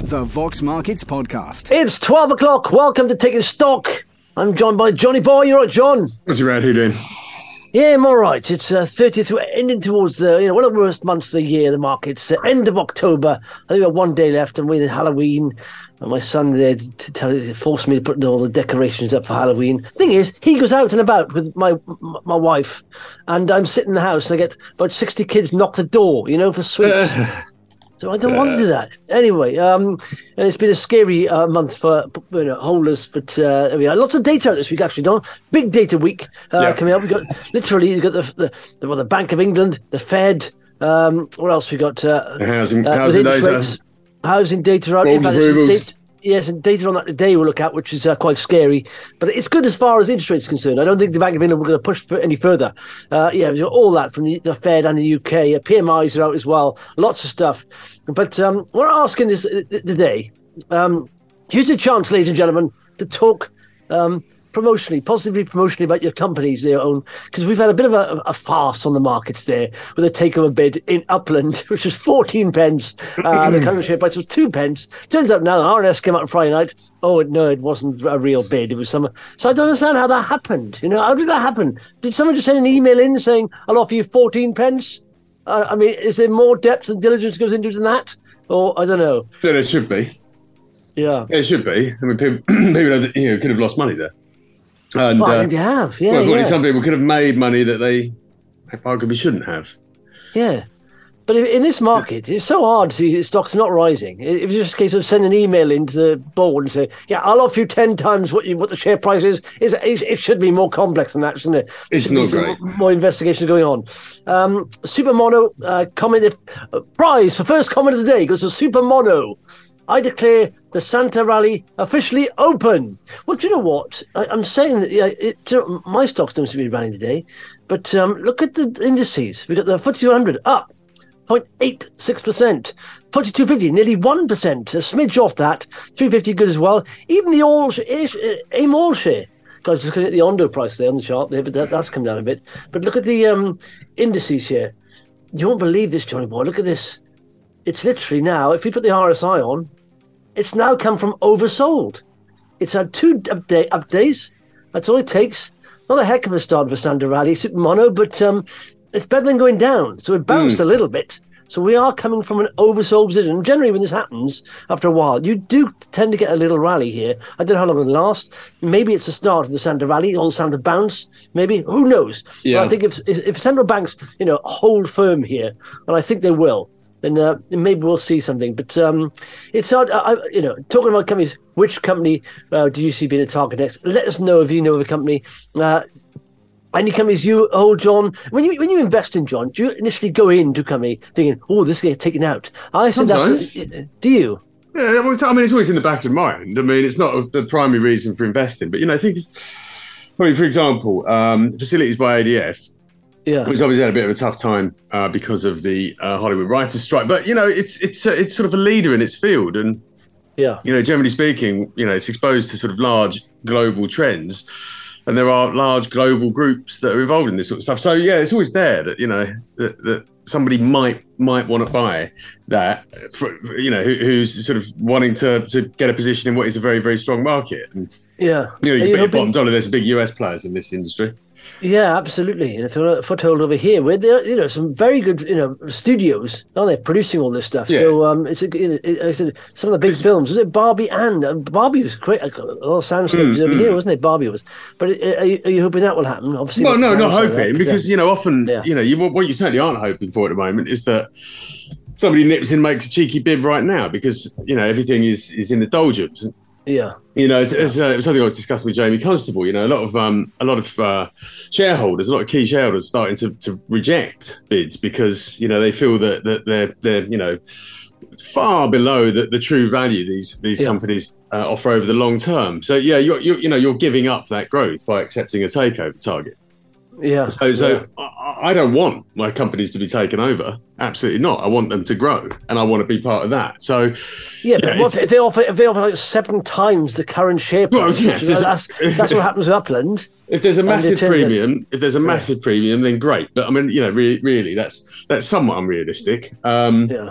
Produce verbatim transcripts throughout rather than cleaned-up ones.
The Vox Markets Podcast. It's twelve o'clock. Welcome to Taking Stock. I'm joined by Johnny Boy. You're right, John. What's your How you doing? Yeah, I'm all right. It's uh, thirtieth, we're ending towards the, you know, one of the worst months of the year, the markets. Uh, end of October. I think we've got one day left, and we had Halloween. And my son there to tell, forced me to put all the decorations up for Halloween. Thing is, he goes out and about with my my wife, and I'm sitting in the house, and I get about sixty kids knock the door, you know, for sweets. So I don't want to do that. Anyway, um, and it's been a scary uh, month for you know, holders, but uh, we had lots of data out this week, actually, Don. Big data week uh, yeah. coming up. We've got, literally, you've got the, the, the, well, the Bank of England, the Fed, um, what else we got? Uh, the housing, uh, housing data. Rates, housing data out. In fact, data, yes, and data on that today we'll look at, which is uh, quite scary. But it's good as far as interest rates are concerned. I don't think the Bank of England we're going to push for any further. Uh, yeah, we've got all that from the, the Fed and the U K. Uh, P M Is are out as well. Lots of stuff. But um, we're asking this uh, today. Um, here's a chance, ladies and gentlemen, to talk um, promotionally, positively promotionally about your companies, their own, because we've had a bit of a, a farce on the markets there with a takeover bid in Upland, which was fourteen pence. Uh, the current share price was two pence. Turns out now the R N S came out on Friday night. Oh, no, it wasn't a real bid. It was some. So I don't understand how that happened. You know, how did that happen? Did someone just send an email in saying, I'll offer you fourteen pence? Uh, I mean, is there more depth and diligence goes into it than that? Or I don't know. Yeah, there should be. Yeah. It should be. I mean, people, people have, you know, could have lost money there. And, well, I uh, think they have, yeah, well, yeah. Some people could have made money that they arguably shouldn't have. Yeah. But in this market, it's so hard to see stocks not rising. It was just a case of sending an email into the board and say, yeah, I'll offer you ten times what you, what the share price is. It's, it should be more complex than that, shouldn't it? It's not great. More investigation going on. Um, Super Mono uh, comment, uh, prize for first comment of the day goes to Super Mono. I declare the Santa Rally officially open. Well, do you know what? I, I'm saying that yeah, it, you know, my stocks don't seem to be rallying today, but um, look at the indices. We've got the F T S E two hundred up zero point eight six percent. forty-two fifty, nearly one percent. A smidge off that. three fifty good as well. Even the all AIM All share. Guys, just looking at the Ondo price there on the chart there, but that, that's come down a bit. But look at the um, indices here. You won't believe this, Johnny Boy. Look at this. It's literally now, if you put the R S I on, it's now come from oversold. It's had two update, up days. That's all it takes. Not a heck of a start for Santa Rally, Super Mono, but um, it's better than going down. So it bounced mm. a little bit. So we are coming from an oversold position. And generally, when this happens, after a while, you do tend to get a little rally here. I don't know how long it'll last. Maybe it's the start of the Santa Rally, all Santa bounce. Maybe, who knows? Yeah. But I think if if central banks, you know, hold firm here, and I think they will, then uh, maybe we'll see something. But um, it's hard, uh, you know, talking about companies, which company uh, do you see being a target next? Let us know if you know of a company. Uh, any companies you hold, John? When you when you invest in, John, do you initially go into a company thinking, oh, this is going to get taken out? I said Sometimes. That's a, do you? Yeah, I mean, it's always in the back of mind. I mean, it's not the primary reason for investing. But, you know, I think, I mean, for example, um, Facilities by A D F, yeah, which obviously had a bit of a tough time uh, because of the uh, Hollywood writers' strike. But you know, it's it's uh, it's sort of a leader in its field, and yeah, you know, generally speaking, you know, it's exposed to sort of large global trends, and there are large global groups that are involved in this sort of stuff. So yeah, it's always there that you know that, that somebody might might want to buy that, for, you know, who, who's sort of wanting to to get a position in what is a very very strong market. And, yeah, you know, you Are put you your hoping- bottom dollar. There's some big U S players in this industry. Yeah, absolutely. And if you're a foothold over here, where there, you know, some very good, you know, studios, aren't they, producing all this stuff? Yeah. So um, it's a, you know, it, I said some of the big it's, films. Was it Barbie and uh, Barbie was great? A lot of sound stages mm, over mm. here, wasn't it? Barbie was. But are you, are you hoping that will happen? Obviously. Well, no, not hoping that, yeah. because you know, often yeah. you know, you, what you certainly aren't hoping for at the moment is that somebody nips in, makes a cheeky bid right now, because you know everything is is in the doldrums. Yeah, you know, it's, it's, uh, it was something I was discussing with Jamie Constable. You know, a lot of um, a lot of uh, shareholders, a lot of key shareholders, starting to, to reject bids because you know they feel that that they're they're you know far below the, the true value these these yeah. companies uh, offer over the long term. So yeah, you're, you're you know you're giving up that growth by accepting a takeover target. Yeah. So so yeah. I, I don't want my companies to be taken over. Absolutely not. I want them to grow, and I want to be part of that. So yeah, but what, if they offer if they offer like seven times the current share price, well, yeah, which, that's that's what happens with Upland. If there's a massive premium, out, if there's a massive yeah. premium, then great. But I mean, you know, really, really, that's that's somewhat unrealistic. Um, yeah.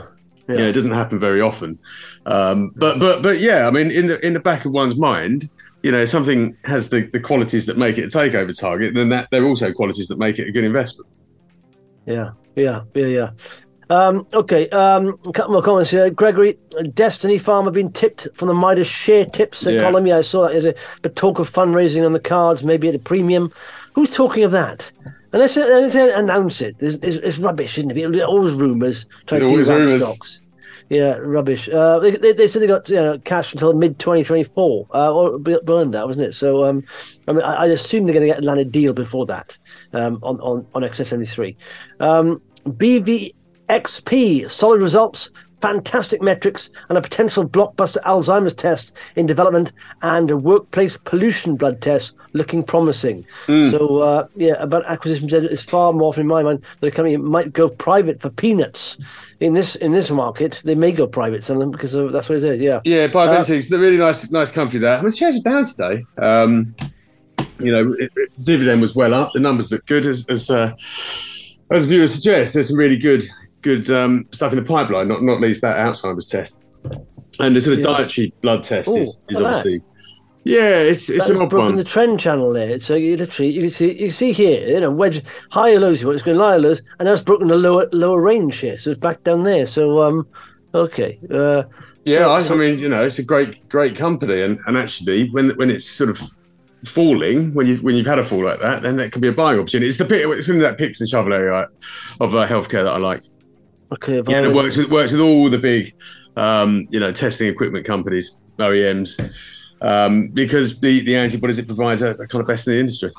Yeah. You know, it doesn't happen very often. Um, but but but yeah, I mean, in the in the back of one's mind, you know, if something has the, the qualities that make it a takeover target, then that there are also qualities that make it a good investment. Yeah, yeah, yeah, yeah. Um, okay, um, a couple more comments here. Gregory, Destiny Farm have been tipped from the Midas share tips yeah. column. Yeah, I saw that. There's a but talk of fundraising on the cards, maybe at a premium. Who's talking of that? Unless, unless they announce it, it's, it's, it's rubbish, isn't it? Always rumours trying to derail stocks. Yeah, rubbish. Uh, they, they, they said they got you know, cash until mid twenty twenty-four, uh, or beyond that, wasn't it? So um, I mean, I, I assume they're going to get land a deal before that um, on on on X F seventy-three. Um, B V X P, solid results, fantastic metrics, and a potential blockbuster Alzheimer's test in development, and a workplace pollution blood test looking promising. Mm. So, uh, yeah, about acquisitions, it's far more often in my mind that a company might go private for peanuts. In this in this market, they may go private, some of them, because of, that's what it is. Yeah, yeah. Bioventus, uh, the really nice nice company there. I mean, the shares were down today. Um, you know, it, it, dividend was well up. The numbers look good, as as uh, as viewers suggest. There's some really good. Good um, stuff in the pipeline, not not least that Alzheimer's test, and the sort of yeah. dietary blood test Ooh, is, is obviously, that. yeah, it's it's That's an odd broken one. The trend channel there, so you literally you see you see here, you know, wedge higher lows, it's going higher lows, and that's broken the lower lower range here, so it's back down there. So um, okay, uh, yeah, so, I, so, I mean, you know, it's a great great company, and, and actually when when it's sort of falling, when you when you've had a fall like that, then that can be a buying opportunity. It's the it's in that picks and shovel area of uh, healthcare that I like. Okay, yeah, it works with works with all the big, um, you know, testing equipment companies, O E Ms, um, because the, the antibodies it provides are, are kind of best in the industry.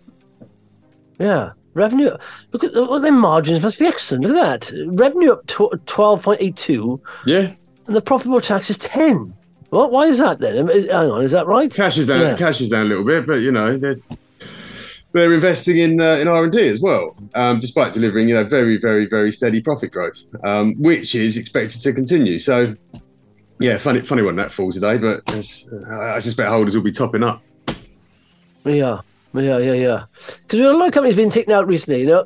Yeah, revenue. Look at well, their margins must be excellent. Look at that, revenue up to twelve point eight two. Yeah, and the profit before tax is ten. What? Why is that then? Hang on, is that right? Cash is down. Yeah. Cash is down a little bit, but you know they're they're investing in uh, in R and D as well, um, despite delivering you know very very very steady profit growth, um, which is expected to continue. So, yeah, funny funny one that falls today, but uh, I suspect holders will be topping up. Yeah. Yeah, yeah, yeah. Because a lot of companies have been taken out recently. You know,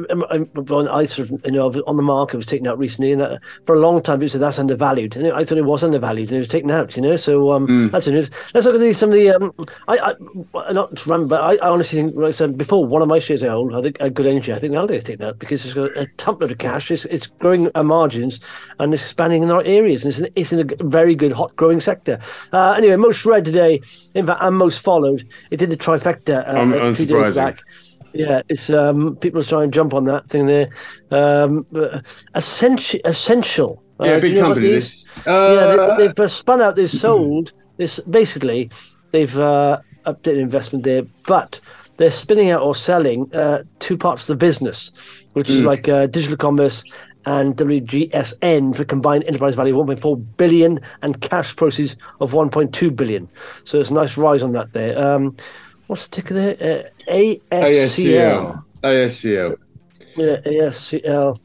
uh, I sort of, you know, on the market was taken out recently, and that, for a long time people said that's undervalued. And I thought it was undervalued, and it was taken out. You know, so um, mm. that's it. Let's look at these, some of the. Um, I, I not to run, but I, I honestly think, like I said before, one of my shares I hold, I think a Good Energy. I think Aldi is taken out because it's got a ton of cash. It's, it's growing our margins and it's expanding in our areas. And it's, it's in a very good, hot, growing sector. Uh, anyway, most read today, in fact, and most followed. It did the trifecta. Uh, Um, unsurprising. Back. Yeah, it's um, people are trying to jump on that thing there. Um, essential, essential. Yeah, uh, big you know company. This, uh, yeah, they, they've uh, spun out. They've sold this. Basically, they've uh, updated investment there, but they're spinning out or selling uh, two parts of the business, which mm. is like uh, digital commerce and W G S N for combined enterprise value of one point four billion and cash proceeds of one point two billion. So it's a nice rise on that there. Um, What's the ticker there? Uh, A S C L. A S C L. Yeah, A S C L.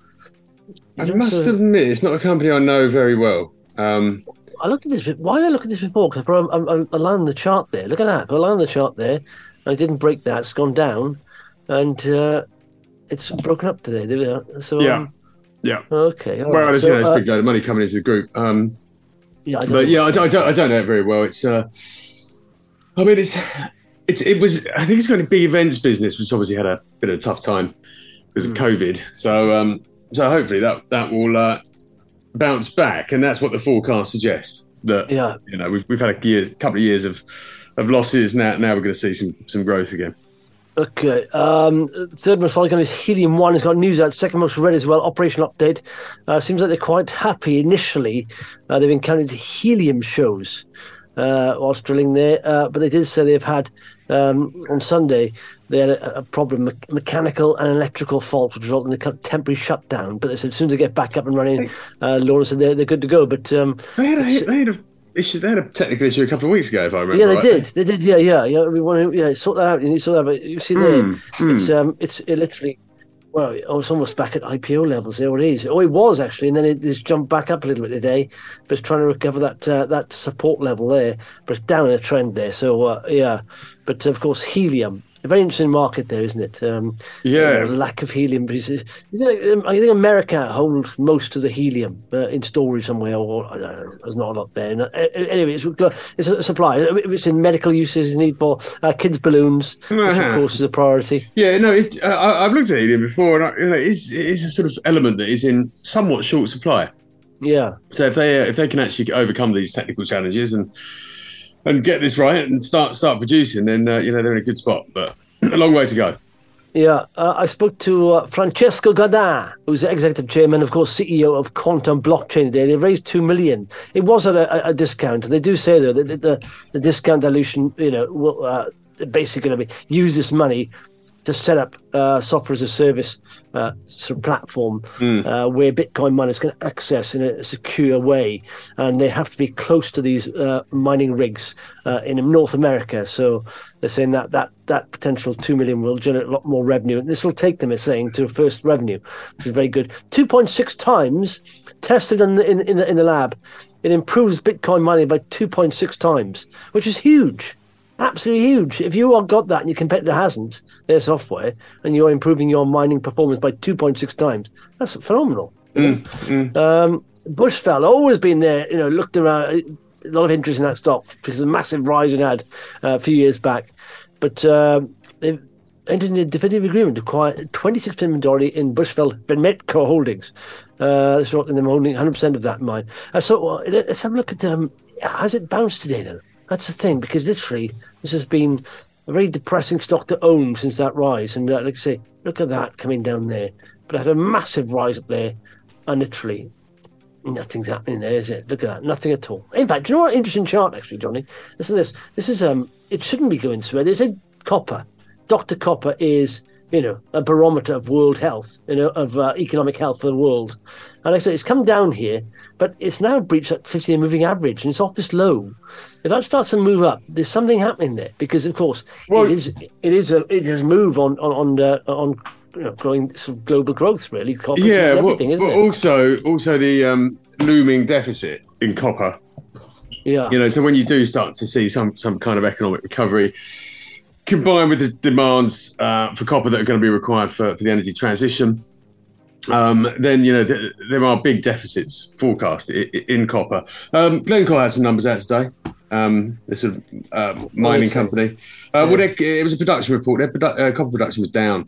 I must admit, it's not a company I know very well. Um, I looked at this. Why did I look at this before? Because I'm, I'm, I'm on the chart there. Look at that. I'm on the chart there. I didn't break that. It's gone down, and uh, it's broken up today. There we are. So yeah, um, yeah. Okay. Well, right. there's so, you know, it's uh, a big load of money coming into the group. Um, yeah, I don't but know. yeah, I don't, I don't, I don't know it very well. It's. Uh, I mean, it's, it's, it was. I think it's got a big events business, which obviously had a bit of a tough time because of mm. COVID. So, um, so hopefully that that will uh, bounce back, and that's what the forecast suggests. That yeah, you know, we've we've had a year, couple of years of of losses. Now, now we're going to see some some growth again. Okay. Um, third most following is Helium One. Has got news out. Second most read as well. Operational update. Uh, seems like they're quite happy initially. Uh, they've encountered helium shows uh, whilst drilling there, uh, but they did say they've had um, on Sunday they had a, a problem, me- mechanical and electrical fault, which resulted in a temporary shutdown. But they said as soon as they get back up and running, uh, Laura said they're they're good to go. But um, they had a, they had a issue. They had a technical issue a couple of weeks ago, if I remember. Yeah, they right. did. They did. Yeah, yeah, yeah. We want to yeah sort that out. You need to sort that out. But you see there, Mm, mm. it's um, it's it literally. Well, it's almost back at I P O levels. There it is. Oh, it was actually, and then it just jumped back up a little bit today. But it's trying to recover that uh, that support level there. But it's down in a trend there. So uh, yeah, but of course helium. a very interesting market there, isn't it? Um, yeah, uh, lack of helium. I think America holds most of the helium uh, in storage somewhere, or I don't know, there's not a lot there. Uh, anyway, it's, it's a supply. It's in medical uses, need for uh, kids' balloons, which uh-huh. of course is a priority. Yeah, no, it, uh, I, I've looked at helium before, and I, you know, it's, it is a sort of element that is in somewhat short supply. Yeah. So if they uh, if they can actually overcome these technical challenges and and get this right and start start producing, then uh, you know they're in a good spot. But a long way to go. Yeah, uh, I spoke to uh, Francesco Gadin, who's the executive chairman, of course, C E O of Quantum Blockchain today. They raised two million. It was at a, a discount. They do say though that the, the, the discount dilution, you know, will uh, basically going to be use this money to set up uh, software as a service uh, sort of platform mm. uh, where Bitcoin miners can access in a secure way, and they have to be close to these uh, mining rigs uh, in North America. So they're saying that that that potential two million will generate a lot more revenue, and this will take them, it's saying, to first revenue, which is very good. two point six times tested in the, in, in the in the lab. It improves Bitcoin mining by two point six times, which is huge. Absolutely huge. If you have got that and your competitor hasn't, their software, and you're improving your mining performance by two point six times, that's phenomenal. Mm, mm. Um, Bushveld, always been there, you know, looked around, a lot of interest in that stock because of the massive rise it had uh, a few years back. But um, they've entered in a definitive agreement to acquire twenty-six percent majority in Bushveld Venmetco Holdings. Uh, this is them holding one hundred percent of that mine. Uh, so uh, let's have a look at, um, has it bounced today, though? That's the thing, because literally this has been a very depressing stock to own since that rise. And uh, like I say, look at that coming down there. But it had a massive rise up there, and literally nothing's happening there, is it? Look at that, nothing at all. In fact, do you know what interesting chart, actually, Johnny? Listen to this. This is, um, it shouldn't be going through. They said copper. Doctor Copper is, you know, a barometer of world health, you know, of uh, economic health of the world. And like I say, it's come down here, but it's now breached that fifty-year moving average, and it's off this low. If that starts to move up, there's something happening there, because of course well, it is it is a it has moved on on on, uh, on you know, growing sort of global growth, really. Copper yeah, well, but, isn't but it? also also the um, looming deficit in copper. Yeah, you know, so when you do start to see some some kind of economic recovery, combined with the demands uh, for copper that are going to be required for, for the energy transition, um, then, you know, th- there are big deficits forecast I- I- in copper. Um, Glencore had some numbers out today. Um, this sort of uh, mining company. Uh, yeah. Well, it was a production report. Their produ- uh, copper production was down.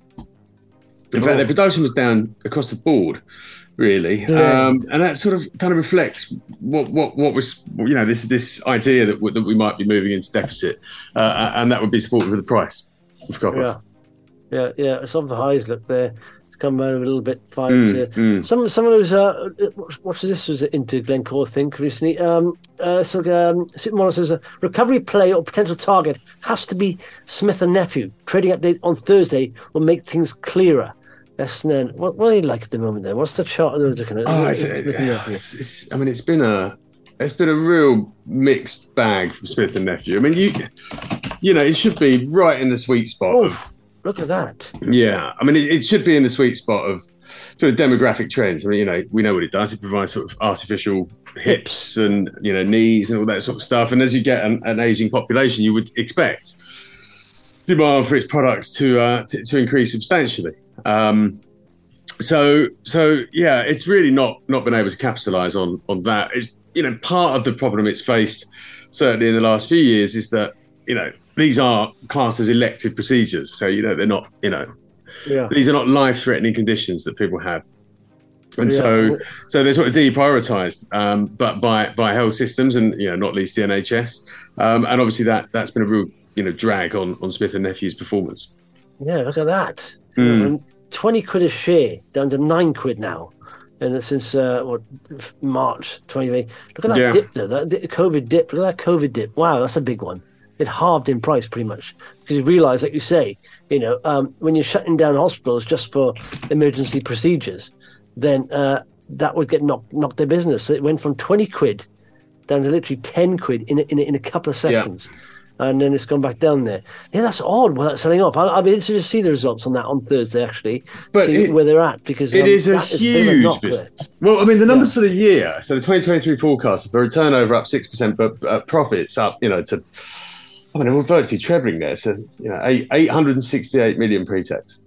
In oh. fact, their production was down across the board, really, yeah. um, and that sort of kind of reflects what what what was, you know, this this idea that w- that we might be moving into deficit, uh, and that would be supported with the price of copper. Yeah, yeah, yeah. It's on the highs. Look there. Come out a little bit fine. Mm, mm. Some some of those. Uh, what was this? Was it into Glencore? I think recently. Um, uh, so um, Supermonitor says a recovery play or potential target has to be Smith and Nephew. Trading update on Thursday will make things clearer. Yes, then what, what are they like at the moment? Then what's the chart they're looking at? Oh, it's, it's, it's, I mean, it's been a it's been a real mixed bag from Smith and Nephew. I mean, you you know, it should be right in the sweet spot oh. of. Look at that. Yeah. I mean, it, it should be in the sweet spot of sort of demographic trends. I mean, you know, we know what it does. It provides sort of artificial hips and, you know, knees and all that sort of stuff. And as you get an, an aging population, you would expect demand for its products to uh, to, to increase substantially. Um, so, so yeah, it's really not not been able to capitalise on on that. It's, you know, part of the problem it's faced, certainly in the last few years, is that, you know, these are classed as elective procedures. So, you know, they're not, you know, yeah. these are not life-threatening conditions that people have. And yeah. so so they're sort of deprioritised um, but by, by health systems and, you know, not least the N H S. Um, and obviously that, that's been a real, you know, drag on, on Smith and Nephew's performance. Yeah, look at that. Mm. Um, twenty quid a share, down to nine quid now. And since uh, what, March twenty-eight. Look at that yeah. dip, though. That COVID dip. Look at that COVID dip. Wow, that's a big one. It halved in price pretty much because you realise, like you say, you know, um, when you're shutting down hospitals just for emergency procedures, then uh, that would get knocked knocked their business. So it went from twenty quid down to literally ten quid in a, in a, in a couple of sessions. Yeah. And then it's gone back down there. Yeah, that's odd. Well, that's selling up. I'll, I'll be interested to see the results on that on Thursday, actually. But see it, where they're at, because it um, is a huge a business. Well, I mean, the numbers yeah. for the year. So the twenty twenty-three forecast for a turnover up six percent, but uh, profits up, you know, to I mean, we're virtually trebling there. So, you know, eight, 868 million pre-tax.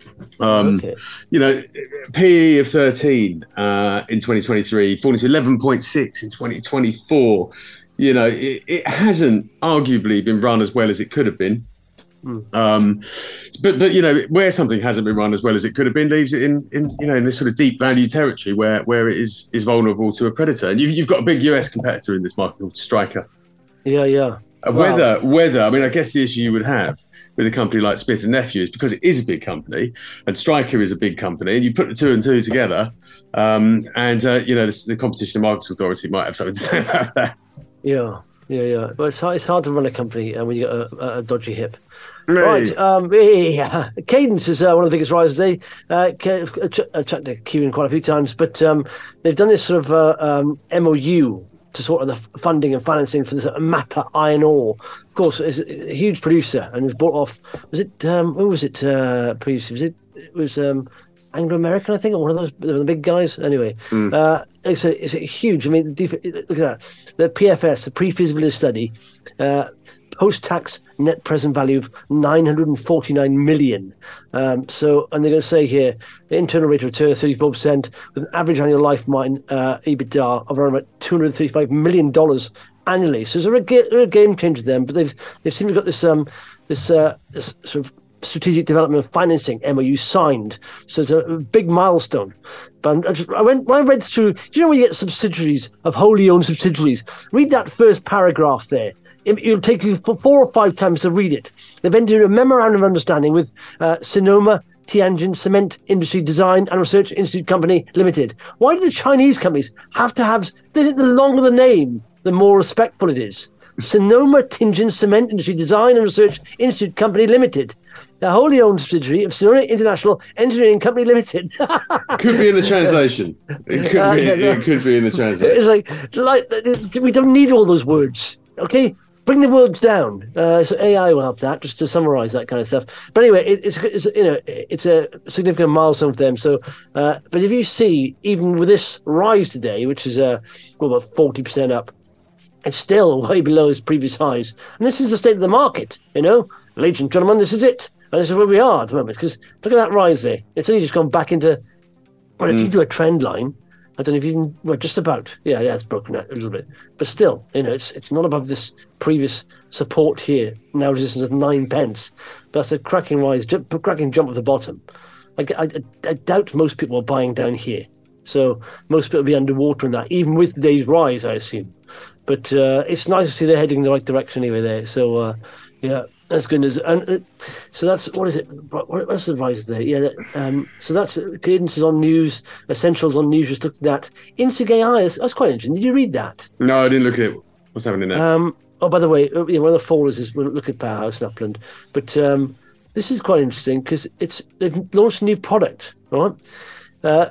Um, okay. You know, P E of thirteen uh, in twenty twenty-three, falling to eleven point six in twenty twenty-four. You know, it, it hasn't arguably been run as well as it could have been. Mm. Um, but, but, you know, where something hasn't been run as well as it could have been leaves it in, in you know, in this sort of deep value territory where, where it is, is vulnerable to a predator. And you've, you've got a big U S competitor in this market called Stryker. Yeah, yeah. Uh, wow. Whether, whether, I mean, I guess the issue you would have with a company like Smith and Nephew is because it is a big company and Stryker is a big company, and you put the two and two together, um, and, uh, you know, the, the Competition and Markets Authority might have something to say about that. Yeah, yeah, yeah. But it's hard, it's hard to run a company uh, when you got a, a dodgy hip. Right, um, yeah. Cadence is uh, one of the biggest risers today. Uh, I've chatted to Kieran quite a few times, but um, they've done this sort of uh, um, M O U to sort of the funding and financing for this uh, Mappa Iron Ore. Of course, it's a huge producer and was bought off. Was it? Um, who was it? Uh, previously, was it? It was um, Anglo American, I think, or one of those the big guys. Anyway, mm. uh, it's a it's a huge. I mean, look at that. The P F S, the pre-feasibility study. Uh, Post-tax net present value of nine hundred forty-nine million. Um, so, and they're going to say here, the internal rate of return of thirty-four percent with an average annual life mine uh, EBITDA of around about two hundred thirty-five million dollars annually. So, it's a, a game changer them, but they've they've seemed to have got this um this uh, this sort of strategic development and financing M O U signed. So it's a big milestone. But I, just, I went when I read through. Do you know when you get subsidiaries of wholly owned subsidiaries? Read that first paragraph there. It'll take you four or five times to read it. They've entered a memorandum of understanding with uh, Sinoma Tianjin Cement Industry Design and Research Institute Company Limited. Why do the Chinese companies have to have, the longer the name, the more respectful it is? Sinoma Tianjin Cement Industry Design and Research Institute Company Limited. A wholly owned subsidiary of Sonora International Engineering Company Limited. Could be in the translation. It could uh, be. Yeah, no. It could be in the translation. It's like, like we don't need all those words. Okay. Bring the words down. Uh, so A I will help that, just to summarise that kind of stuff. But anyway, it, it's, it's you know it's a significant milestone for them. So, uh, but if you see, even with this rise today, which is uh, well, about forty percent up, it's still way below its previous highs. And this is the state of the market. You know, ladies and gentlemen, this is it. And this is where we are at the moment. Because look at that rise there. It's only just gone back into. Well, if mm. you do a trend line. I don't know if you can, well, just about. Yeah, yeah, it's broken out a little bit. But still, you know, it's it's not above this previous support here. Now resistance at nine pence. But that's a cracking rise, cracking jump at the bottom. I, I, I doubt most people are buying down here. So most people will be underwater in that, even with today's rise, I assume. But uh, it's nice to see they're heading in the right direction anyway there. So, uh, yeah. That's good news. And uh, so that's, what is it? What, what's the advice there? Yeah. Um, so that's, Cadence is on news, Essentials on news, just looked at that. Insig A I, that's, that's quite interesting. Did you read that? No, I didn't look at it. What's happening there? Um, oh, by the way, you know, one of the followers is, we'll look at Powerhouse and Upland. But um, this is quite interesting because it's they've launched a new product, right? Uh,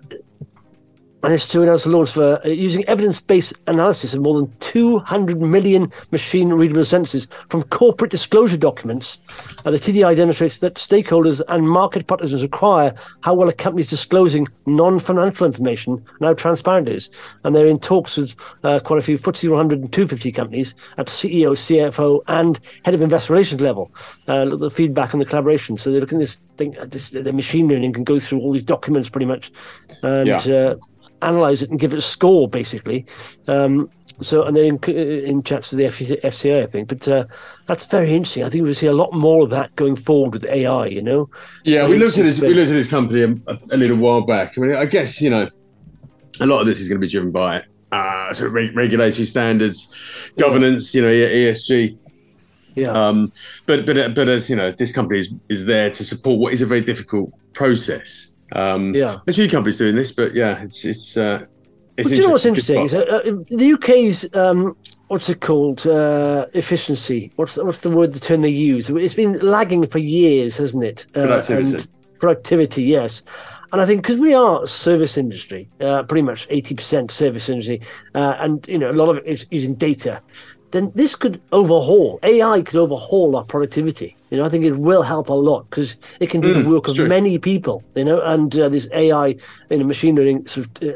And it's to announce the launch for uh, using evidence-based analysis of more than two hundred million machine-readable sentences from corporate disclosure documents. Uh, the T D I demonstrates that stakeholders and market participants require how well a company is disclosing non-financial information and how transparent it is. And they're in talks with uh, quite a few F T S E one hundred and two fifty companies at C E O, C F O, and head of investor relations level. Uh, look at the feedback and the collaboration. So they're looking at this thing. This, the machine learning can go through all these documents pretty much, and. Yeah. Uh, analyze it and give it a score, basically. Um, so, and then in, in chats with the F C A, I think. But uh, that's very interesting. I think we'll see a lot more of that going forward with A I. You know. Yeah, we looked at this. We looked at this company a, a little while back. I mean, I guess you know, a lot of this is going to be driven by uh, sort of reg- regulatory standards, governance. Yeah. You know, E S G. Yeah. Um, but but but as you know, this company is, is there to support what is a very difficult process. Um, yeah, there's a few companies doing this, but yeah, it's it's. Uh, it's but do you know what's interesting? Is, uh, the U K's um, what's it called? Uh, efficiency. What's the, what's the word? The term they use? It's been lagging for years, hasn't it? Uh, productivity. And productivity, yes. And I think because we are a service industry, uh, pretty much eighty percent service industry, uh, and you know a lot of it is using data. Then this could overhaul, A I could overhaul our productivity. You know, I think it will help a lot because it can do mm, the work of true. many people, you know, and uh, this A I, you know, machine learning sort of uh,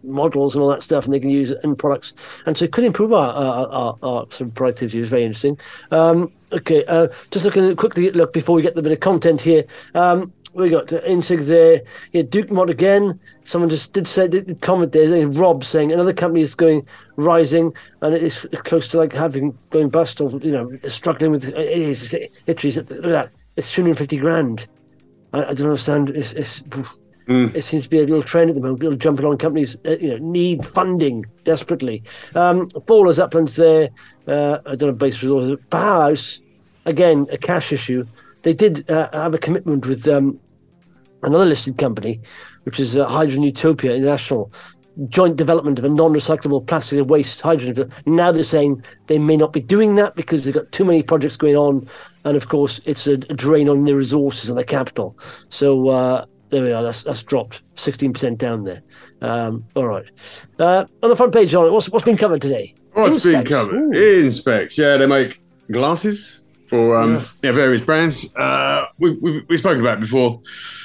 models and all that stuff, and they can use it in products, and so it could improve our our, our, our sort of productivity. It's very interesting. Um, okay, uh, just looking at quickly look before we get the bit of content here. Um, we got uh, Insig there. Yeah, Duke Mod again. Someone just did say did, did comment there. Rob saying another company is going rising, and it is close to like having going bust or you know struggling with. It is literally look at that. It's two hundred fifty grand. I, I don't understand. It's, it's mm. It seems to be a little trend at the moment. People jumping on companies, uh, you know, need funding desperately. Um, Ballers Uplands there. Uh, I don't know base resources. Powerhouse again, a cash issue. They did uh, have a commitment with um, another listed company, which is uh, Hydrogen Utopia International, joint development of a non-recyclable plastic and waste hydrogen. Now they're saying they may not be doing that because they've got too many projects going on, and of course it's a, a drain on their resources and their capital. So uh, there we are. That's that's dropped sixteen percent down there. Um, all right. Uh, on the front page, on it, what's what's been covered today? What's been covered? Ooh. Inspecs. Yeah, they make glasses for um, yeah. Yeah, various brands. Uh, we, we, we've spoken about it before.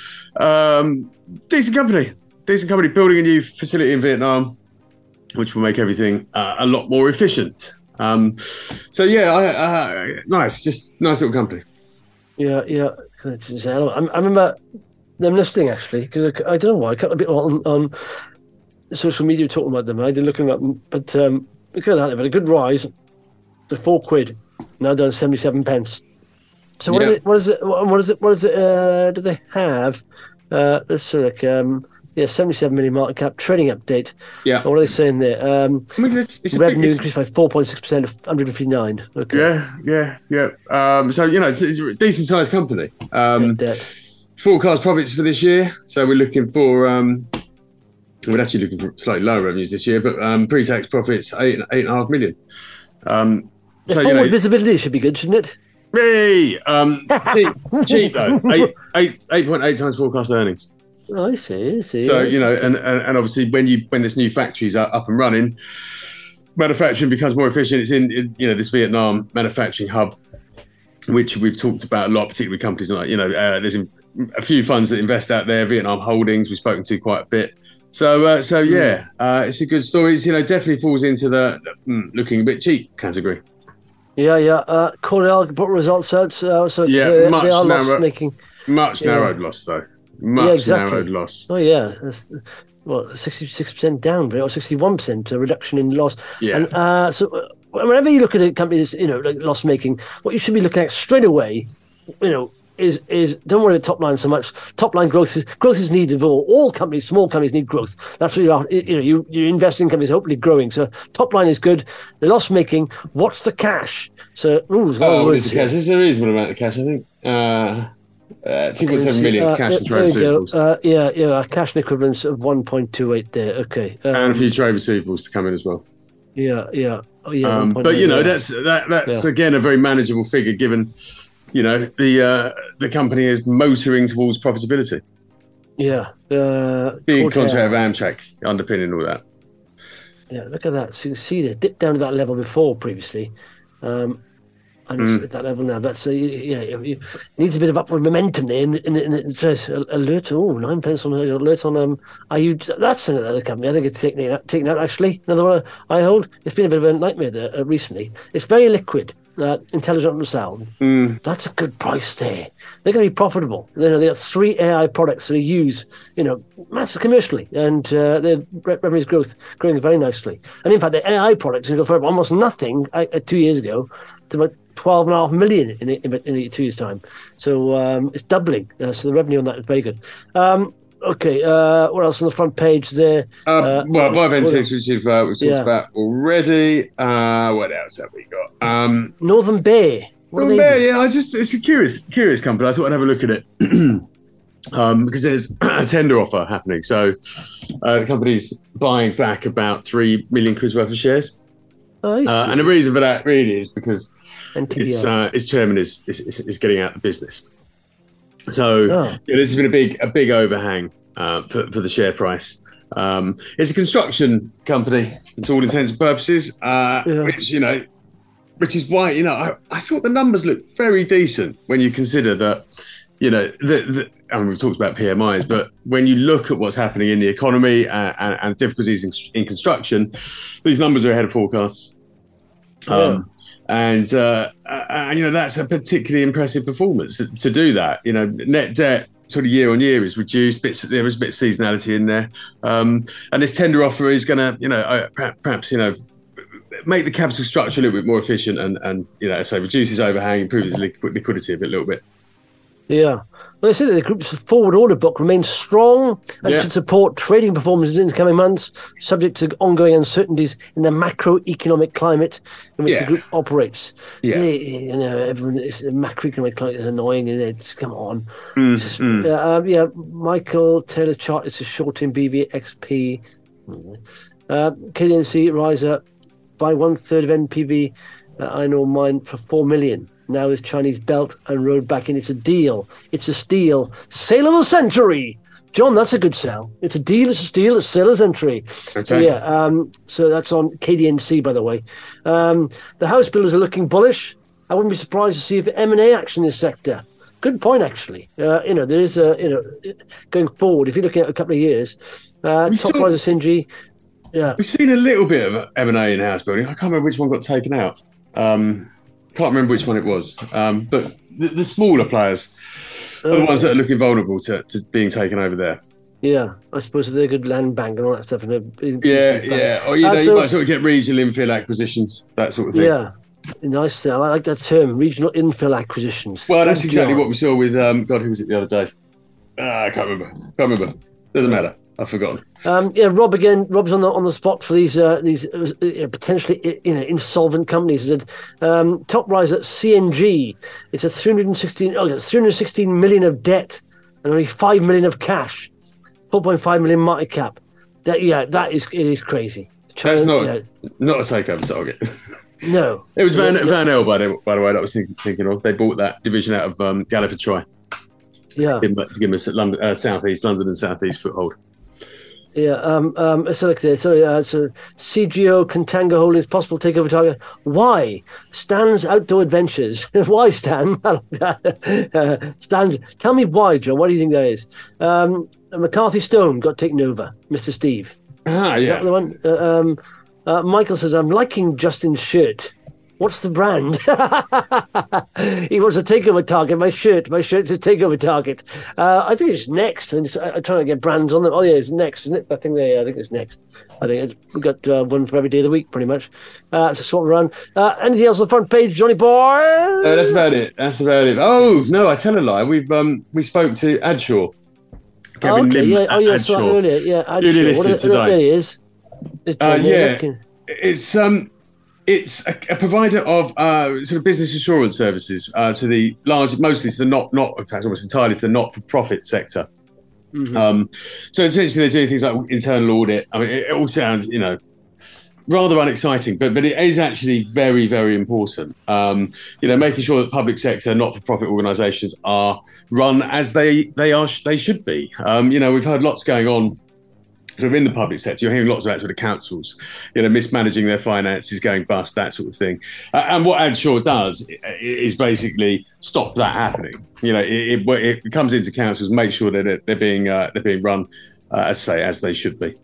Um, decent company. Decent company building a new facility in Vietnam, which will make everything uh, a lot more efficient. Um, so, yeah, I, uh, nice. Just nice little company. Yeah, yeah. I, I remember them listing, actually, because I, I don't know why. I got a bit on, on social media talking about them. I did looking at them, but um, look at that. They've had a good rise to four quid. Now down seventy-seven pence. So what, yeah. is, it, what is it? What is it? What is it? Uh, do they have? Uh, let's look. Um, yeah, seventy-seven million market cap trading update. Yeah. What are they saying there? Um, I mean, it's, it's revenue big, increased by four point six percent, of one hundred fifty-nine. Okay. Yeah, yeah, yeah. Um, so you know, it's, it's a decent sized company. Um, yeah, forecast profits for this year. So we're looking for. Um, we're actually looking for slightly lower revenues this year, but um, pre-tax profits eight eight and a half million. Um, The so, forward you know, visibility should be good, shouldn't it? Hey, um, cheap, cheap though. Eight, eight, eight point eight times forecast earnings. Oh, I see. I see. So I you see. know, and, and and obviously when you when this new factory's up and running, manufacturing becomes more efficient. It's in, in you know this Vietnam manufacturing hub, which we've talked about a lot, particularly with companies like you know uh, there's a few funds that invest out there. Vietnam Holdings we've spoken to quite a bit. So uh, so yeah, uh, it's a good story. It's, you know, definitely falls into the mm, looking a bit cheap category. Yeah, yeah. Uh, Cornell put results out, uh, so yeah, uh, much they are narrow, loss making. Much yeah. narrowed loss though. Much yeah, exactly. narrowed loss. Oh yeah, well, sixty-six percent down, or sixty-one percent a reduction in loss. Yeah. And uh, so uh, whenever you look at a company that's you know like loss making, what you should be looking at straight away, you know. Is is don't worry about top line so much. Top line growth is growth is needed of all. All companies, small companies need growth. That's what you are. You know, you you invest in companies hopefully growing. So top line is good. The loss making. What's the cash? So ooh, oh, what is the cash? There's a reasonable amount of cash, I think. Uh, uh, two point seven million uh, cash yeah, and trade receivables. Uh, yeah, yeah, cash and equivalents of one point two eight there. Okay, um, and a few trade receivables to come in as well. Yeah, yeah, oh, yeah. Um, but you know, that's that that's yeah. again a very manageable figure given. You know, the uh, the company is motoring towards profitability. Yeah. Uh, Big contract of Amtrak underpinning all that. Yeah, look at that. So you can see they dipped down to that level before previously. Um, and it's mm. at that level now. But so, yeah, it, it needs a bit of upward momentum there. And, and, and it says alert, oh, nine pence on alert on, um, are you, that's another company. I think it's taken out, taken out actually. Another one I hold. It's been a bit of a nightmare there uh, recently. It's very liquid. Uh, Intelligent Sound. Mm. That's a good price there. They're going to be profitable. You know, they got three A I products that they use, you know, massive commercially, and uh, their revenues growth growing very nicely. And in fact, the A I products go from almost nothing uh, two years ago to about twelve and a half million in in, in two years' time. So um, it's doubling. Uh, so the revenue on that is very good. Um, Okay, uh, what else on the front page there? Uh, uh, well, Bioventus, which we've, uh, we've talked yeah. about already. Uh, what else have we got? Um, Northern Bear. What Northern Bear, yeah, I just, it's a curious curious company. I thought I'd have a look at it um, because there's a tender offer happening. So uh, the company's buying back about three million quid worth of shares. Oh, uh, and the reason for that really is because its, uh, its chairman is, is, is getting out of business. So oh. yeah, this has been a big a big overhang uh, for, for the share price. Um, it's a construction company to all intents and purposes, uh, yeah. which you know, which is why you know I, I thought the numbers looked very decent when you consider that you know, the, the, I mean, we've talked about P M Is, but when you look at what's happening in the economy and, and, and difficulties in, in construction, these numbers are ahead of forecasts. Yeah. Um, and, uh, and, you know, that's a particularly impressive performance to, to do that. You know, net debt sort of year on year is reduced. Bits, there is a bit of seasonality in there. Um, and this tender offer is going to, you know, uh, perhaps, perhaps, you know, make the capital structure a little bit more efficient and, and you know, so reduces overhang, improves liquidity a bit, little bit. Yeah. Well, they say that the group's forward order book remains strong and yeah. should support trading performances in the coming months, subject to ongoing uncertainties in the macroeconomic climate in which yeah. the group operates. Yeah. They, you know, everyone, it's, the macroeconomic climate is annoying, and it's come on. Mm, Just, mm. Uh, um, yeah, Michael Taylor chart. It's a short-term B V X P. Uh, K D N C riser by one third of N P V. Uh, I know mine for four million. Now with Chinese Belt and Road back in. It's a deal. It's a steal. Sale of the century. John, that's a good sell. It's a deal. It's a steal. It's sale of the century. Okay. So, yeah, um, so that's on K D N C, by the way. Um, the house builders are looking bullish. I wouldn't be surprised to see if M and A action in this sector. Good point, actually. Uh, you know, there is a, you know, going forward, if you're looking at a couple of years, uh, top saw- rise of Sinji. Yeah. We've seen a little bit of M and A in house building. I can't remember which one got taken out. Um, Can't remember which one it was, um, but the, the smaller players are the ones that are looking vulnerable to, to being taken over there. Yeah, I suppose if they're a good land bank and all that stuff. And a, Yeah, yeah. Or, you know, uh, so, you might sort of get regional infill acquisitions, that sort of thing. Yeah, nice. I like that term, regional infill acquisitions. Well, that's Thank exactly you. what we saw with, um, God, who was it the other day? Uh, I can't remember. Can't remember. Doesn't matter. I've forgotten. Um, yeah, Rob again. Rob's on the on the spot for these uh, these uh, potentially you know insolvent companies. He said um, top rise at C N G. It's a three hundred sixteen. Oh, it's three hundred sixteen million of debt and only five million of cash. Four point five million market cap. That yeah, that is it is crazy. China, That's not yeah. not a takeover target. No, It was Van no, no. Van El, by the, by the way, that I was thinking, thinking of. They bought that division out of um, Galliford Try Yeah. to give them, to give them a London, uh, Southeast, London and Southeast foothold. Yeah, um, um, so like this, sorry, uh, so C G O Contango Holdings possible takeover target. Why? Stan's Outdoor Adventures. Why, Stan? uh, Stan's. Tell me why, John. What do you think that is? Um, McCarthy Stone got taken over. Mister Steve. Ah, Is yeah. that the one? Uh, um, uh, Michael says, "I'm liking Justin's shirt. What's the brand?" He wants a takeover target. My shirt. My shirt's a takeover target. Uh, I think it's next. I'm, just, I'm trying to get brands on them. Oh yeah, it's next, isn't it? I think they. I think it's next. I think it's, we've got uh, one for every day of the week, pretty much. Uh, so swap around. Uh, anything else on the front page, Johnny boy? Uh, that's about it. That's about it. Oh no, I tell a lie. We've um we spoke to Adshaw. Oh, okay. Lim Yeah. Oh, at yeah. So Adshaw. earlier. Yeah. Adshaw. Newly What listed it, today. It really is. It's, Uh, um, yeah. looking- It's um, it's a, a provider of uh, sort of business assurance services uh, to the large, mostly to the not not in fact almost entirely to the not-for-profit sector. Mhm. Um, so essentially, they're doing things like internal audit. I mean, it, it all sounds, you know, rather unexciting, but but it is actually very, very important. Um, you know, making sure that public sector, not-for-profit organisations are run as they they are they should be. Um, you know, we've heard lots going on sort of in the public sector. You're hearing lots about sort of councils, you know, mismanaging their finances, going bust, that sort of thing. Uh, and what Adshaw does is basically stop that happening. You know, it, it, it comes into councils, make sure that they're, they're being uh, they're being run, uh, as I say, as they should be.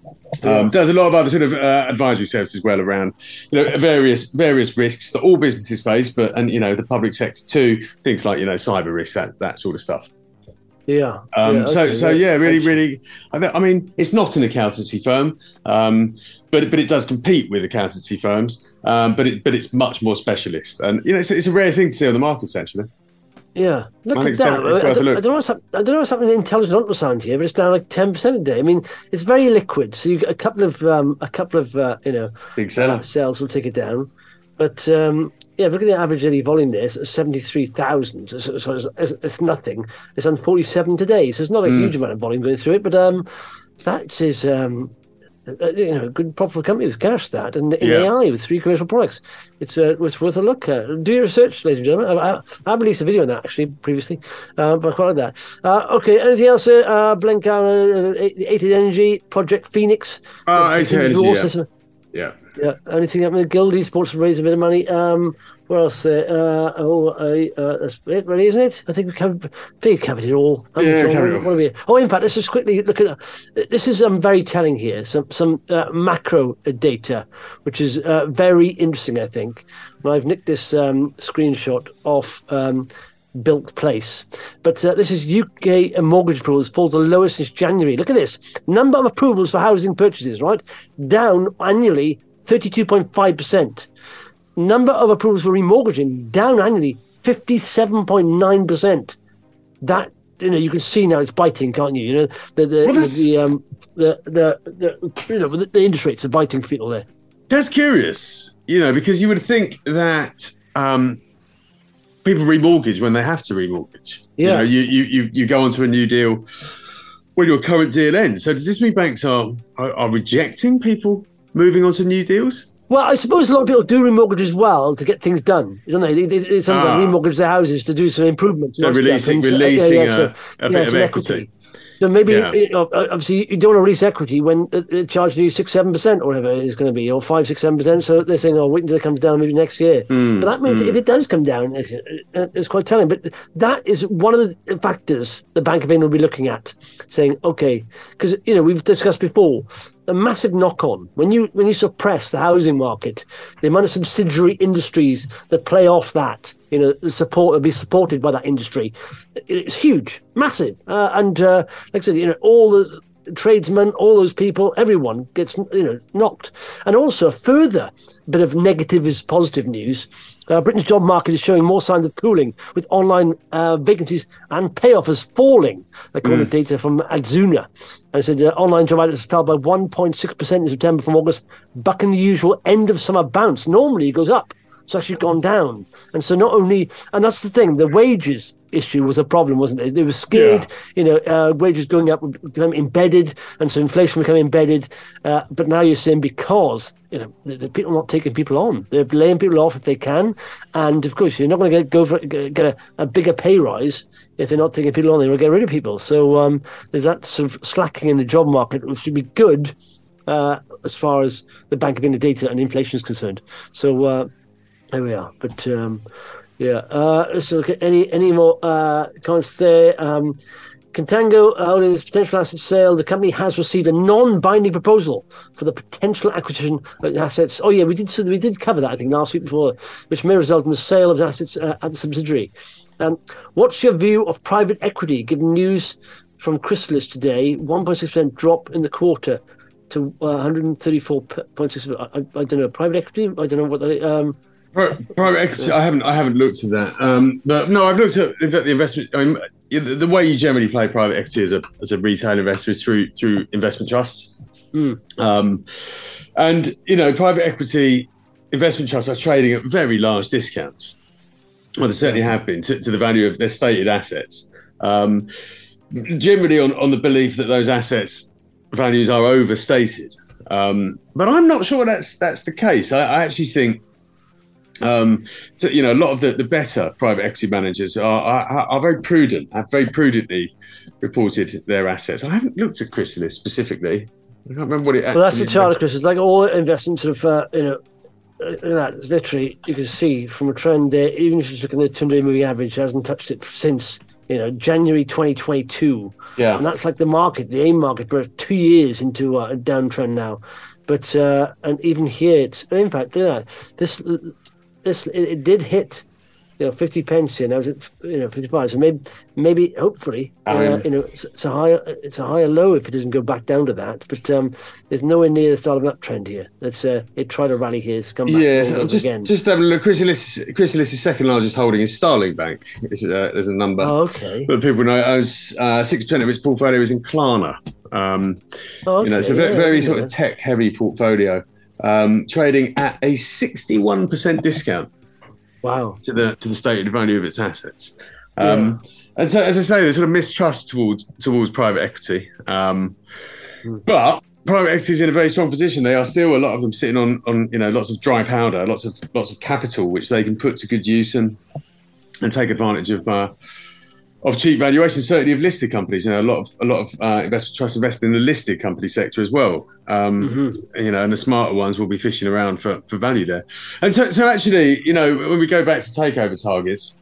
Um, does a lot of other sort of uh, advisory services well around, you know, various various risks that all businesses face, but and you know the public sector too, things like you know cyber risks, that that sort of stuff. Yeah. Um, yeah, so, okay, so yeah, really, Actually, really. I, th- I mean, it's not an accountancy firm, um, but but it does compete with accountancy firms. Um, but it but it's much more specialist, and you know, it's, it's a rare thing to see on the markets actually. Yeah, look I at think it's that. definitely I, worth a don't, look. I don't know what's hap- I don't know what's happening in intelligent ultrasound here, but it's down like ten percent a day. I mean, it's very liquid, so you get a couple of um, a couple of uh, you know Big seller. uh, sales will take it down. But um, yeah, look at the average daily volume there. It's seventy-three thousand. So, so it's, it's, it's nothing. It's on forty-seven today, so it's not a Mm. huge amount of volume going through it. But um, that is um, uh, you know a good profitable company with cash that and in Yeah. A I with three commercial products. It's uh, it's worth a look at. Do your research, ladies and gentlemen. I, I, I released a video on that actually previously, uh, but I quite like that. Uh, okay, anything else? Uh, uh, Blencar, uh, Eighted Energy, Project Phoenix. Oh, Uh, Eighted seems to Energy, also yeah. some- Yeah. Yeah. Anything happening with Gildy? Sports to raise a bit of money. Um, where else there? Uh, oh, uh, uh, that's it, really, isn't it? I think we covered, I think we covered it all. Yeah, John, covered what, it what are we, oh, in fact, let's just quickly look at this. Is um, very telling here. Some some uh, macro data, which is uh, very interesting, I think. And I've nicked this um, screenshot off um, Built Place. But uh, this is U K mortgage approvals falls the lowest since January. Look at this. Number of approvals for housing purchases, right? Down annually thirty-two point five percent. Number of approvals for remortgaging down annually fifty-seven point nine percent. That, you know, you can see now it's biting, can't you? You know, the the well, the, the um the, the the you know the, the interest rates are biting for people there. That's curious, you know, because you would think that um, people remortgage when they have to remortgage. Yeah. You know, you, you, you, you go onto a new deal when your current deal ends. So does this mean banks are, are, are rejecting people moving on to new deals? Well, I suppose a lot of people do remortgage as well to get things done, don't they? They, they sometimes Ah. remortgage their houses to do some improvements. So and releasing, stuff. And, releasing yeah, yeah, a, so, a yeah, bit of some equity. So maybe, Yeah. you know, obviously, you don't want to release equity when they're charging you six, seven percent or whatever it's going to be, or five, six, seven percent. So they're saying, "Oh, wait until it comes down, maybe next year." Mm, but that means mm. if it does come down, it's quite telling. But that is one of the factors the Bank of England will be looking at, saying, "Okay," because you know we've discussed before. A massive knock-on when you when you suppress the housing market, the amount of subsidiary industries that play off that, you know, the support will be supported by that industry. It's huge, massive, uh, and uh, like I said, you know, all the tradesmen, all those people, everyone gets you know knocked. And also a further bit of negative is positive news. Uh, Britain's job market is showing more signs of cooling, with online uh, vacancies and pay offers falling, according Mm. to data from Adzuna. And said uh, online job outlets fell by one point six percent in September from August, bucking the usual end of summer bounce. Normally it goes up. It's actually gone down. And so not only, and that's the thing, the wages issue was a problem, wasn't it? They were scared, Yeah. you know, uh, wages going up would become embedded, and so inflation become embedded. Uh, but now you're saying because, you know, the, the people are not taking people on. They're laying people off if they can. And of course, you're not going to get, go for, get a, a bigger pay rise if they're not taking people on. They will get rid of people. So um, there's that sort of slacking in the job market, which should be good uh, as far as the Bank of England data and inflation is concerned. So, uh, there we are. But um, yeah, uh, let's look at any any more uh, comments there. Um, Contango holding its potential asset sale. The company has received a non-binding proposal for the potential acquisition of assets. Oh yeah, we did so we did cover that I think last week before, which may result in the sale of assets uh, at the subsidiary. Um, what's your view of private equity? Given news from Chrysalis today, one point six percent drop in the quarter to uh, one hundred thirty-four point six. I, I, I don't know private equity. I don't know what that. Um, Private equity. I haven't. I haven't looked at that. Um, but no, I've looked at the investment. I mean, the, the way you generally play private equity as a as a retail investor is through through investment trusts. Mm. Um, and you know, private equity investment trusts are trading at very large discounts. Well, they certainly have been to, to the value of their stated assets. Um, generally, on on the belief that those assets values are overstated. Um, but I'm not sure that's that's the case. I, I actually think. Um, so you know, a lot of the, the better private equity managers are, are are very prudent, have very prudently reported their assets. I haven't looked at Chrysalis specifically. I can't remember what it. Well, that's the actually chart of is. Chrysalis. Like all investments, sort of, uh, you know, uh, look at that. It's literally, you can see from a trend there. Even if you look at the two-day moving average, it hasn't touched it since you know January twenty twenty-two. Yeah, and that's like the market, the AIM market. We're two years into uh, a downtrend now, but uh, and even here, it's in fact, look at that. This. This it, it did hit, you know, fifty pence here. Now it's at you know fifty-five. So maybe, maybe hopefully, I uh, mean- you know, it's, it's a higher, it's a higher low if it doesn't go back down to that. But um, there's nowhere near the start of an uptrend here. Let's uh, it tried to rally here, it's come back yes. all over just again. just having a look. Chrysalis, Chrysalis' second largest holding is Starling Bank. It's, uh, there's a number. Oh, okay. But people know as uh, six percent of its portfolio is in Klarna. Um, Oh, okay. You know, it's a yeah, very, very yeah, sort yeah. of tech-heavy portfolio, um, trading at a sixty-one percent discount Wow. to the to the stated value of its assets. Um, And so, as I say, there's sort of mistrust towards towards private equity. Um, but private equity is in a very strong position. They are still a lot of them sitting on on you know lots of dry powder, lots of lots of capital which they can put to good use and and take advantage of uh, of cheap valuation, certainly of listed companies. You know, a lot of a lot of uh, investment trusts invest in the listed company sector as well. Um, mm-hmm. You know, and the smarter ones will be fishing around for, for value there. And so, so actually, you know, when we go back to takeover targets,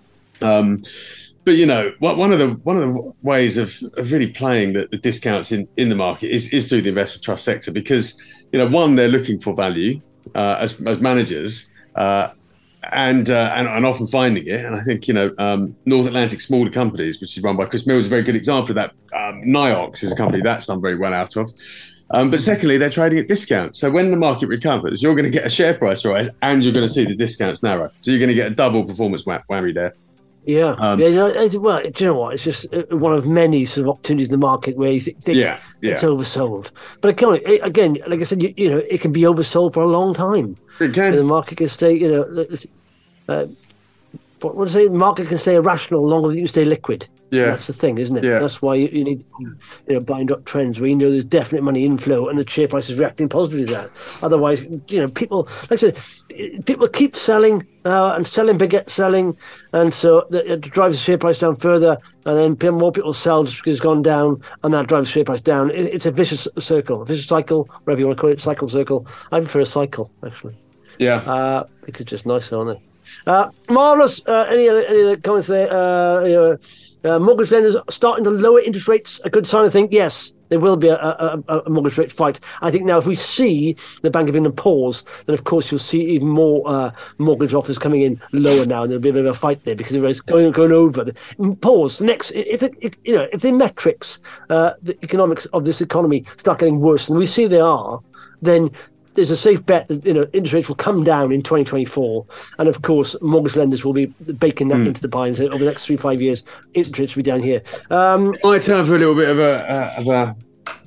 um, but you know, one of the one of the ways of, of really playing the, the discounts in, in the market is is through the investment trust sector, because you know, one, they're looking for value uh, as as managers. Uh, And, uh, and and often finding it. And I think, you know, um, North Atlantic Smaller Companies, which is run by Chris Mills, is a very good example of that. Um, Niox is a company that's done very well out of. Um, but secondly, they're trading at discount. So when the market recovers, you're going to get a share price rise and you're going to see the discounts narrow. So you're going to get a double performance wham- whammy there. Yeah. Um, yeah. You know, it's, well, do you know what? It's just one of many sort of opportunities in the market where you think, think yeah, yeah. it's oversold. But again, again, like I said, you, you know, it can be oversold for a long time. It can. And the market can stay, you know, uh, what would I say? The market can stay irrational longer than you can stay liquid. Yeah. That's the thing, isn't it? Yeah. That's why you, you need, you know, buying up trends where you know there's definite money inflow and the share price is reacting positively to that. Otherwise, you know, people, like I said, people keep selling uh, and selling, beget selling, and so it drives the share price down further, and then more people sell just because it's gone down, and that drives the share price down. It's a vicious circle, a vicious cycle, whatever you want to call it, cycle circle. I prefer a cycle, actually. Yeah. Uh, because it's just nice, aren't they? Uh, marvellous. Uh, any other any other comments there? Uh, you know, uh, mortgage lenders starting to lower interest rates. A good sign, I think. Yes, there will be a, a, a mortgage rate fight. I think now, if we see the Bank of England pause, then of course you'll see even more uh, mortgage offers coming in lower now, and there'll be a bit of a fight there because everybody's going going over. The, pause. Next, if, it, if you know, if the metrics, uh, the economics of this economy start getting worse, and we see they are, then there's a safe bet that, you know, interest rates will come down in twenty twenty-four, and of course mortgage lenders will be baking that mm. into the pie and say over the next three five years interest rates will be down here. Um, Might turn for a little bit of a uh, of a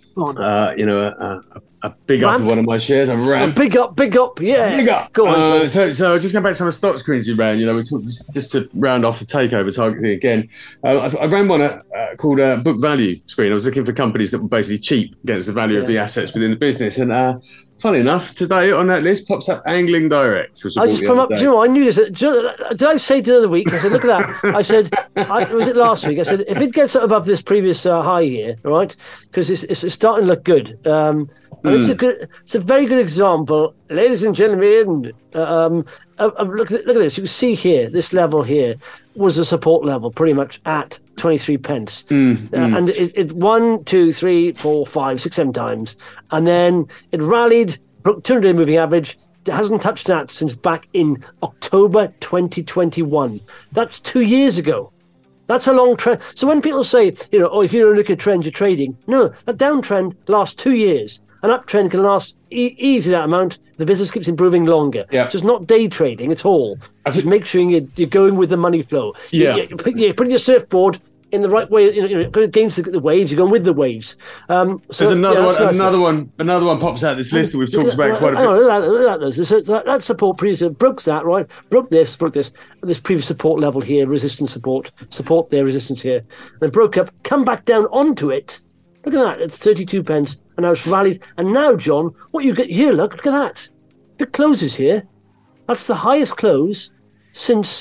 uh, you know a, a, a big ramp. Up of one of my shares. A ramp. A big up, big up, yeah. Big up. Go on. Uh, so so just going back to some of the stock screens you ran. You know, we talked, just, just to round off the takeover target thing again. Uh, I, I ran one uh, called a book value screen. I was looking for companies that were basically cheap against the value yeah. of the assets within the business, and. Uh, Funny enough, today on that list pops up Angling Direct. Which I, I just come up. Do you know what? I knew this. Did I say the other week? I said, look at that. I said, I, was it last week? I said, if it gets above this previous uh, high here, right? Because it's, it's starting to look good. Um, mm. it's a good. It's a very good example, ladies and gentlemen. Um, uh, uh, look, look at this. You can see here, this level here was a support level, pretty much at twenty-three pence. Mm, uh, mm. And it, it one, two, three, four, five, six, seven times. And then it rallied, broke two hundred day moving average. It hasn't touched that since back in October twenty twenty-one. That's two years ago. That's a long trend. So when people say, you know, oh, if you don't look at trends, you're trading. No, a downtrend lasts two years. An uptrend can last e- easy that amount. The business keeps improving longer. Yeah. So it's not day trading at all. Just make sure you're, you're going with the money flow. Yeah. You, you, put, you put your surfboard in the right way, you know, you know, against the, the waves. You're going with the waves. Um, so, There's another yeah, one. nice. Another one. Another one pops out this list that we've talked about quite a bit. Oh, look at that, look at that, this, that, that support previous broke that right. Broke this. Broke this. This previous support level here. Resistance support. Support there. Resistance here. Then broke up. Come back down onto it. Look at that. It's thirty-two pence, and now it's rallied. And now, John, what you get here? Look. Look at that. It closes here. That's the highest close since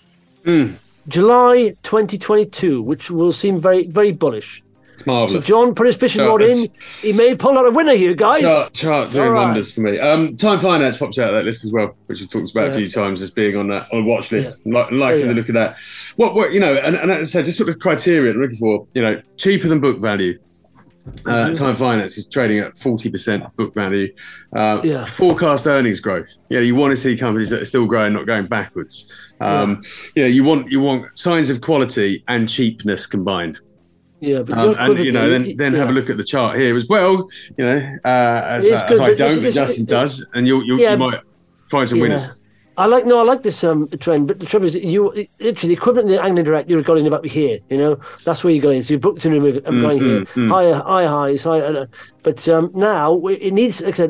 mm. July twenty twenty-two, which will seem very, very bullish. It's marvellous. So John put his fishing rod in. He may pull out a winner here, guys. Chart, chart doing right. wonders for me. Um, Time Finance pops out of that list as well, which we've talked about yeah. a few times as being on that on a watch list. Yeah. Like, liking yeah. the look of that. What, what you know, and, and as I said, just sort of criteria I'm looking for. You know, cheaper than book value. Uh, mm-hmm. Time Finance is trading at forty percent book value. Uh, yeah. Forecast earnings growth. You know, you want to see companies that are still growing, not going backwards. Um, yeah. You know, you want you want signs of quality and cheapness combined. Yeah, but um, and you know, then then yeah. have a look at the chart here as well. You know, uh, as, uh, as I don't, but, but Justin it's, does, and you'll, you'll yeah, you might find some yeah. winners. I like no, I like this um, trend, but the trouble is, you literally the equivalent of the Angling Direct. You're going about here, you know. That's where you're going. So you booked in. I'm going here, mm, mm. higher, higher highs, higher. Uh, but um, now it needs. Like I said,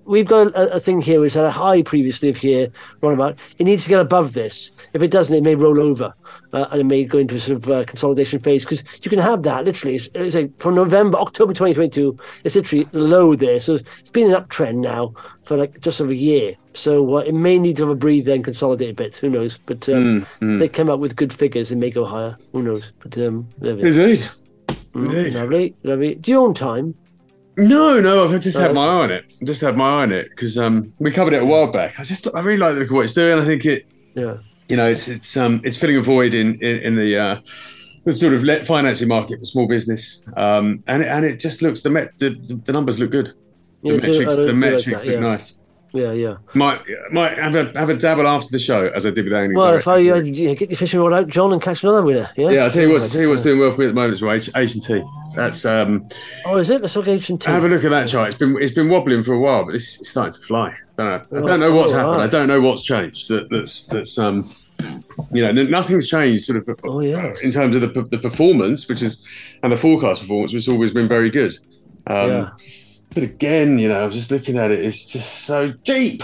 we've got a, a thing here. It's had a high previously of here, roundabout. It needs to get above this. If it doesn't, it may roll over. Uh, and it may go into a sort of uh, consolidation phase, because you can have that literally. It's, it's like from November, October twenty twenty-two, it's literally low there. So it's been an uptrend now for like just over a year. So uh, it may need to have a breather and consolidate a bit. Who knows? But um, mm, mm. they come up with good figures. It may go higher. Who knows? But um, there we go. Indeed. Mm, Indeed. Lovely, lovely. Do you own Time? No, no. I've just had Uh, my eye on it. Just had my eye on it because um, we covered it a while back. I just, I really like the look of what it's doing. I think it. Yeah. You know, it's it's um it's filling a void in in, in the uh, the sort of let financing market for small business, um, and it, and it just looks the met the, the numbers look good. The Yeah, metrics too, I the do like metrics that, look yeah. nice. Yeah, yeah. Might might have a have a dabble after the show as I did with Amy. Well, if I uh, you know, get your fishing rod out, John, and catch another winner. Yeah. Yeah, I'll tell you what. I'll tell you what's doing well for me at the moment is H H and T. That's um. Oh, is it? Let's look at H and T. Have a look at that chart. It's been it's been wobbling for a while, but it's, it's starting to fly. I don't know. I don't know Oh, what's oh, happened. right. I don't know what's changed. That, that's that's um. You know, n- nothing's changed sort of Oh, yes. in terms of the the performance, which is and the forecast performance, which has always been very good. Um, Yeah. But again, you know, I'm just looking at it. It's just so cheap.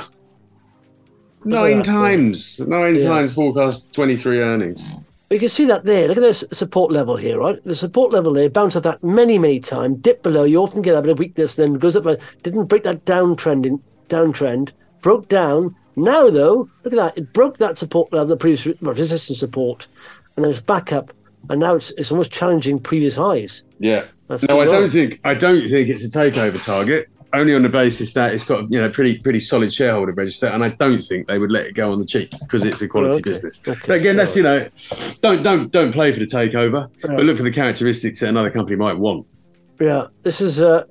Nine that, times, nine Yeah. times forecast twenty-three earnings. You can see that there. Look at this support level here, right? The support level there bounced off that many, many times, dip below. You often get a bit of weakness, then goes up. Didn't break that downtrend in downtrend. Broke down. Now though, look at that. It broke that support level, the previous well, resistance support, and then it's back up. And now it's it's almost challenging previous highs. Yeah. That's no, I good don't work. think I don't think it's a takeover target. Only on the basis that it's got you know pretty pretty solid shareholder register, and I don't think they would let it go on the cheap because it's a quality Oh, okay. business. Okay. But again, that's All you know, don't don't don't play for the takeover, Right. but look for the characteristics that another company might want. Yeah, this is uh,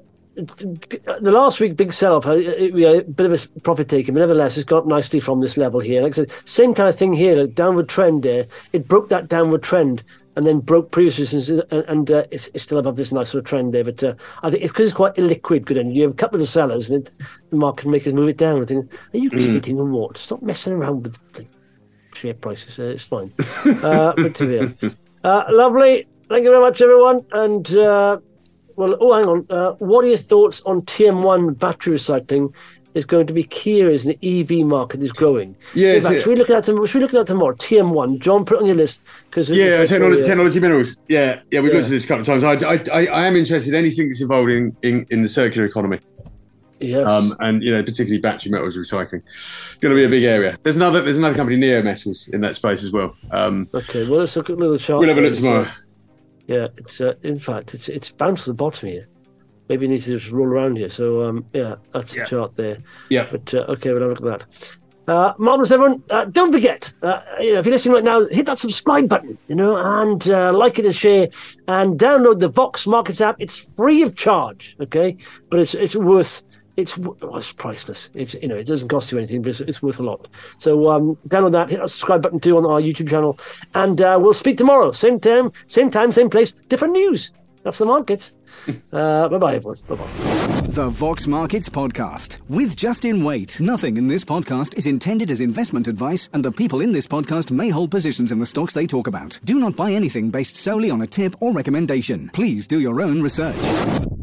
the last week big sell-off. uh, it- We had a bit of a profit taking, but nevertheless, it's got up nicely from this level here. Like I said, same kind of thing here, a downward trend there. It broke that downward trend and then broke previous resistance, and, and uh, it's, it's still above this nice sort of trend there. But uh, I think it's because it's quite illiquid, good. And you have a couple of sellers, and it, the market makers move it down. I think, are you kidding or what? Stop messing around with the share prices. Uh, it's fine. uh, but to there. Uh, lovely. Thank you very much, everyone. And uh, well, oh, hang on. Uh, what are your thoughts on T M one battery recycling? Is going to be key as the E V market is growing. Yeah, In it's fact, it. should we look at that? Should we look at that tomorrow? T M one. John, put it on your list because Yeah, technology, uh, technology minerals. Yeah, yeah, we've Yeah. looked at this a couple of times. I, I, I, I am interested in anything that's involved in, in, in the circular economy, Yes. um, and you know, particularly battery metals recycling. Going to be a big area. There's another, there's another company, Neo Metals, in that space as well. Um, okay. Well, let's look at a little chart. we'll have a look It's, tomorrow. uh, yeah, it's uh, in fact it's it's bounced to the bottom here. Maybe it needs to just roll around here. So um, yeah, that's Yeah. the chart there. Yeah. But uh, okay, we'll have a look at that. Uh, marvelous, everyone. Uh, don't forget, uh, you know, if you're listening right now, hit that subscribe button, you know, and uh, like it and share, and download the Vox Markets app. It's free of charge, okay? But it's it's worth it's w- well, it's priceless. It's you know, it doesn't cost you anything, but it's, it's worth a lot. So um, download that. Hit that subscribe button too on our YouTube channel, and uh, we'll speak tomorrow, same time, same time, same place, different news. That's the market. Uh, bye bye, everyone. Bye bye. The Vox Markets Podcast with Justin Waite. Nothing in this podcast is intended as investment advice, and the people in this podcast may hold positions in the stocks they talk about. Do not buy anything based solely on a tip or recommendation. Please do your own research.